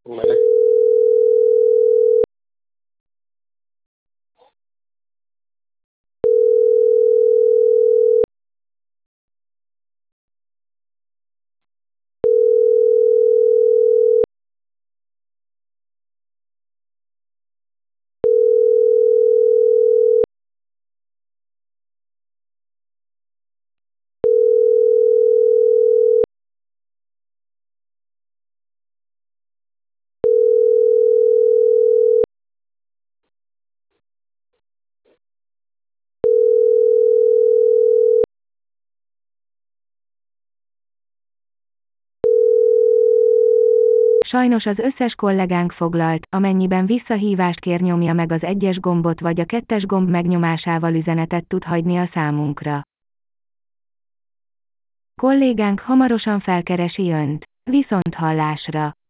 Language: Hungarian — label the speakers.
Speaker 1: Majd
Speaker 2: Sajnos az összes kollégánk foglalt, amennyiben visszahívást kér, nyomja meg az 1-es gombot vagy a 2-es gomb megnyomásával üzenetet tud hagyni a számunkra. Kollégánk hamarosan felkeresi Önt. Viszonthallásra!